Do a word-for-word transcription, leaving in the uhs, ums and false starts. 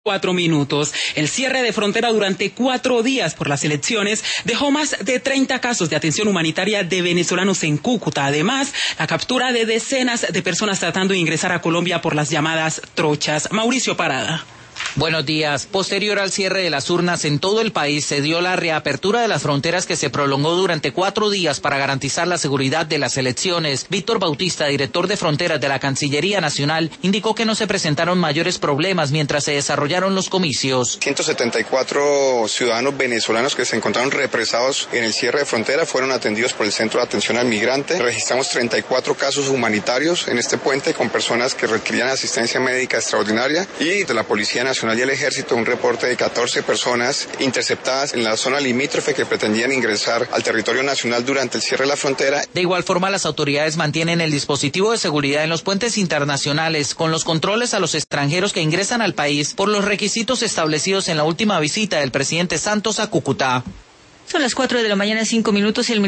Cuatro minutos. El cierre de frontera durante cuatro días por las elecciones dejó más de treinta casos de atención humanitaria de venezolanos en Cúcuta. Además, la captura de decenas de personas tratando de ingresar a Colombia por las llamadas trochas. Mauricio Parada. Buenos días. Posterior al cierre de las urnas en todo el país, se dio la reapertura de las fronteras que se prolongó durante cuatro días para garantizar la seguridad de las elecciones. Víctor Bautista, director de Fronteras de la Cancillería Nacional, indicó que no se presentaron mayores problemas mientras se desarrollaron los comicios. ciento setenta y cuatro ciudadanos venezolanos que se encontraron represados en el cierre de frontera fueron atendidos por el Centro de Atención al Migrante. Registramos treinta y cuatro casos humanitarios en este puente con personas que requerían asistencia médica extraordinaria, y de la Policía Nacional y el Ejército un reporte de catorce personas interceptadas en la zona limítrofe que pretendían ingresar al territorio nacional durante el cierre de la frontera. De igual forma, las autoridades mantienen el dispositivo de seguridad en los puentes internacionales, con los controles a los extranjeros que ingresan al país por los requisitos establecidos en la última visita del presidente Santos a Cúcuta. Son las cuatro de la mañana, cinco minutos y el